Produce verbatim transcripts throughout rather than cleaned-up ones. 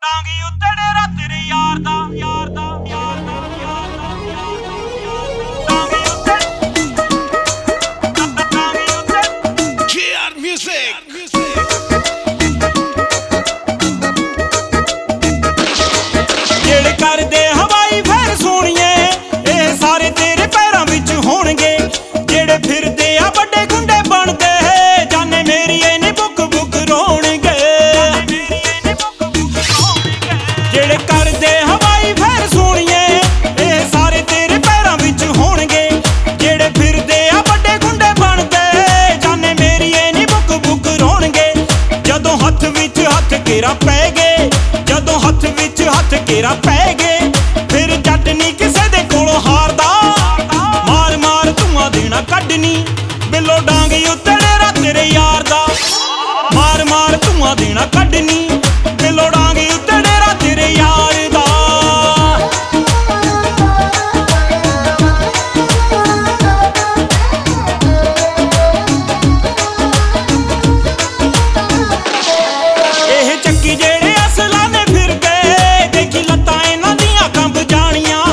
ਟਾਂਗੀ ਉੱਤੇ ਡੇਰਾ ਤੇਰੇ ਯਾਰ ਦਾ ਯਾਰ ਦਾ ਯਾਰ ਦਾ ਯਾਰ ਦਾ ਟਾਂਗੀ ਉੱਤੇ ਟਾਂਗੀ ਉੱਤੇ Kid music ਜਿਹੜੇ ਕਰਦੇ ਹਵਾਈ ਫੇਰ ਸੋਹਣੀਏ ਇਹ ਸਾਰੇ ਤੇਰੇ ਪੈਰਾਂ ਵਿੱਚ ਹੋਣਗੇ ਜਿਹੜੇ ਫਿਰਦੇ ਆ ਵੱਡੇ ਗੁੰਡੇ ਬਣਦੇ ਜਾਨੇ ਮੇਰੀ ਇਹ ਨੀ ਬੁੱਕ ਬੁੱਕ ਰੋਣਗੇ ਜਿਹੜੇ ਕਰਦੇ ਹਵਾਈ ਫੇਰ ਸੋਹਣੀਏ ਇਹ ਸਾਰੇ ਤੇਰੇ ਪੈਰਾਂ ਵਿੱਚ ਹੋਣਗੇ ਜਿਹੜੇ ਫਿਰਦੇ ਆ ਵੱਡੇ ਗੁੰਡੇ ਬਣਦੇ ਜਾਨੇ ਮੇਰੀ ਇਹ ਨੀ ਬੁੱਕ ਬੁੱਕ ਰੋਣਗੇ ਜਦੋਂ ਹੱਥ ਵਿੱਚ ਹੱਥ ਕੇਰਾ ਪੈ ਗਏ ਜਦੋਂ ਹੱਥ ਵਿੱਚ ਹੱਥ ਕੇਰਾ ਪੈ ਗਏ ਫਿਰ ਜੱਟ ਨੀ ਕਿਸੇ ਦੇ ਕੋਲੋਂ ਹਾਰਦਾ ਮਾਰ ਮਾਰ ਧੂਆਂ ਦੇਣਾ ਕੱਢਣੀ ਬਿੱਲੋ ਡਾਂਗੀ ਉੱਤੇ ਡੇਰਾ ਤੇਰੇ ਯਾਰ ਦਾ ਮਾਰ ਮਾਰ ਧੂਆਂ ਦੇਣਾ ਕੱਢਣੀ ਬਿੱਲੋ ਡਾਂਗੀ ਉੱਤੇ ਡੇਰਾ ਤੇਰੇ ਯਾਰ ਦਾ ਇਹ ਚੱਕੀ ਜਿਹੜੇ ਅਸਲਾਂ ਨੇ ਫਿਰਦੇ ਦੇਖੀ ਲੱਤਾਂ ਇਹਨਾਂ ਦੀਆਂ ਕੰਬ ਜਾਣੀਆਂ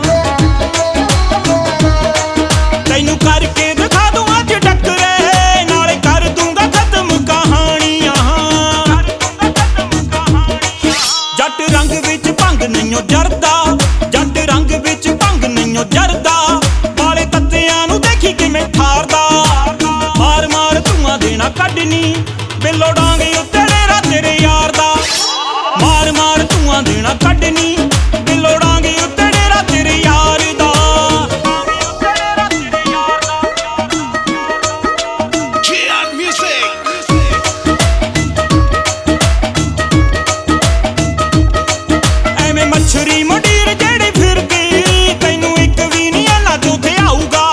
ਤੈਨੂੰ ਕਰਕੇ ਦਿਖਾ ਦੂੰ ਅੱਜ ਟੱਕਰੇ ਨਾਲੇ ਕਰ ਦੂੰਗਾ ਖਤਮ ਕਹਾਣੀਆਂ ਜੱਟ ਰੰਗ ਵਿੱਚ ਭੰਗ ਨਹੀਂਓ ਜਰਦਾ ਜੱਟ ਰੰਗ ਵਿੱਚ ਭੰਗ ਨਹੀਂਓ ਜਰਦਾ ਵਾਲੇ ਤੱਤਿਆਂ ਨੂੰ ਦੇਖੀ ਕਿਵੇਂ ਠਾਰਦਾ ਮਾਰ ਮਾਰ ਧੂਆਂ ਦੇਣਾ ਕੱਢਣੀ ਬਿੱਲੋ ਡਾਂਗੀ ਉੱਤੇ ਡੇਰਾ ਤੇਰੇ ਯਾਰ ਦਾ ਮਾਰ ਮਾਰ ਧੂਆਂ ਦੇਣਾ ਕੱਢਣੀ ਬਿੱਲੋ ਡਾਂਗੀ ਉੱਤੇ ਡੇਰਾ ਤੇਰੇ ਯਾਰ ਦਾ Kid music ਐਵੇਂ ਮੱਛਰੀ ਮੰਡੀਰ ਜਿਹੜੀ ਫਿਰਦੀ ਤੈਨੂੰ ਇੱਕ ਵੀ ਨਹੀਂ ਆਲਾ ਚੋਥੇ ਆਊਗਾ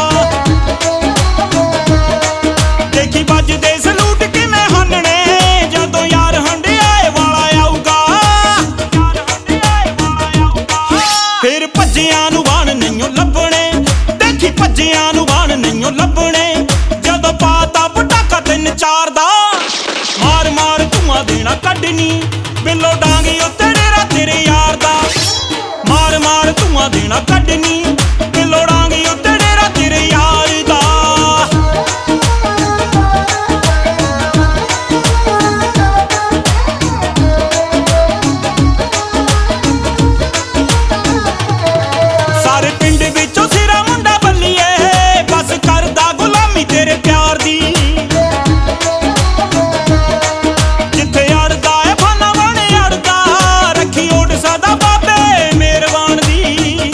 ਦੇਖੀ ਵੱਜਦੇ ਸਲੂਟ ਕਿਵੇਂ ਹੰਨਣੇ ਜਦੋਂ ਯਾਰ ਹੰਡਿਆਏ ਵਾਲਾ ਆਊਗਾ ਫਿਰ ਭੱਜਿਆਂ ਨੂੰ ਬਾਣ ਨਹੀਂਓ ਲੱਭਣੇ ਦੇਖੀ ਭੱਜਿਆਂ ਨੂੰ ਬਾਣ ਨਹੀਂਓ ਲੱਭਣੇ ਜਦੋਂ ਪਾਤਾ ਪਟਾਕਾ ਤਿੰਨ ਚਾਰ ਦਾ ਮਾਰ ਮਾਰ ਧੂਆਂ ਦੇਣਾ ਕੱਢਣੀ ਬਿੱਲੋ ਡਾਂਗੀ ਉੱਤੇ ਡੇਰਾ ਤੇਰੇ ਯਾਰ ਦਾ ਮਾਰ ਮਾਰ ਧੂਆਂ ਦੇਣਾ ਕੱਢਣੀ ਬਿੱਲੋ ਡਾਂਗੀ ਉੱਤੇ ਡੇਰਾ ਤੇਰੇ ਯਾਰ ਦਾ ਸਾਰੇ ਪਿੰਡ ਵਿੱਚੋਂ ਸਿਰਾ ਮੁੰਡਾ ਬੱਲੀਏ ਬਸ ਕਰਦਾ ਗੁਲਾਮੀ ਤੇਰੇ ਪਿਆਰ ਦੀ ਜਿੱਥੇ ਅੜਦਾ ਏ ਫਾਨਾ ਬਣ ਅੜਦਾ ਰੱਖੀ ਓਡ ਸਦਾ ਬਾਬੇ ਮਿਹਰਬਾਨ ਦੀ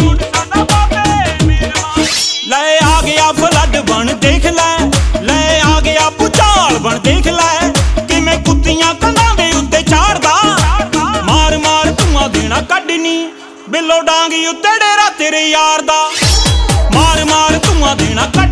ਲੈ ਆ ਗਿਆ ਫਲੱਡ ਬਣ ਦੇਖ ਲੈ ਲੈ ਆ ਗਿਆ ਭੁਚਾਲ ਬਣ ਦੇਖ ਲੈ ਕਿਵੇਂ ਕੁੱਤੀਆਂ ਕੰਧਾਂ ਦੇ ਉੱਤੇ ਚਾੜਦਾ ਮਾਰ ਮਾਰ ਧੂਆਂ ਦੇਣਾ ਕੱਢਣੀ ਬਿੱਲੋ ਡਾਂਗੀ ਉੱਤੇ ਡੇਰਾ ਤੇਰੇ ਯਾਰ ਦਾ ਮਾਰ ਮਾਰ ਧੂਆਂ ਦੇਣਾ